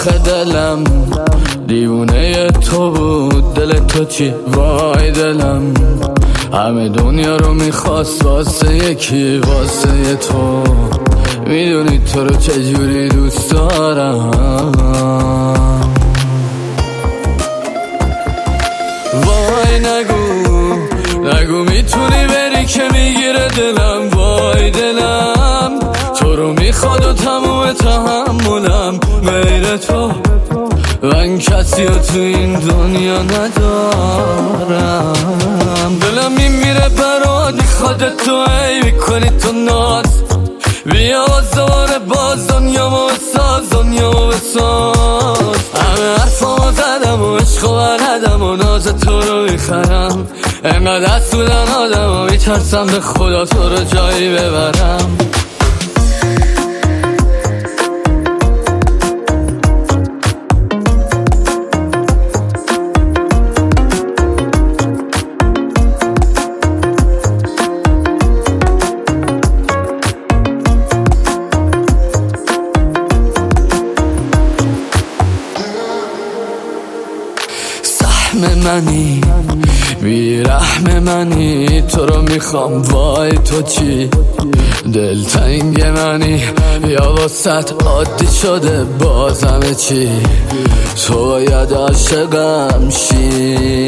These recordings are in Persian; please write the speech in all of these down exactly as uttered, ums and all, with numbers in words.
آخه دلم دیوونه تو بود، دل تو چی؟ وای دلم همه دنیا رو میخواست واسه یکی، واسه تو. میدونی تو رو چجوری دوست دارم. وای نگو نگو میتونی بری که میگیره دلم. وای دلم تو رو میخواد و تموم تحملم غیر تو، من کسی رو تو این دنیا ندارم. دلم میمیره برات میخواد تو ای میکنی تو ناز. بیا دوباره باز دنیامو بساز، دنیامو بساز. همه حرفامو زدم و عشق و بلدم و ناز تو رو میخرم. انقدر دست بودن آدم و میترسم به خدا تو رو جایی ببرم. منی بیرحم منی تو رو میخوام. وای تو چی؟ دلتنگ منی یا واسط عادی شده بازم چی؟ تو باید عاشقم شی.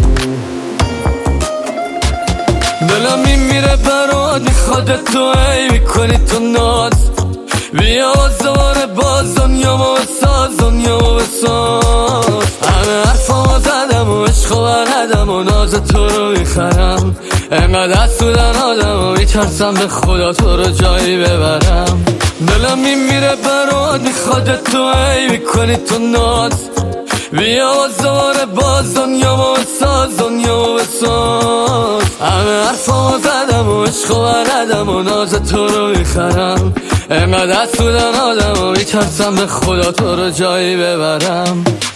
دلم میمیره برات میخواد تو ای میکنی تو ناز. بیا دوباره باز دنیامو بساز، دنیامو بساز. همه حرفامو زدم و عشق و بلدم و ناز تو رو میخرم. انقدر دست بودن آدم و میترسم به خدا تو رو جایی ببرم. دلم میمیره برات میخواد تو ای میکنی تو ناز. بیا دوباره باز دنیامو بساز، دنیامو بساز. همه حرفامو زدم و عشق و بلدم و ناز تو رو میخرم. انقدر دست بودن آدم و میترسم به خدا تو رو جایی ببرم.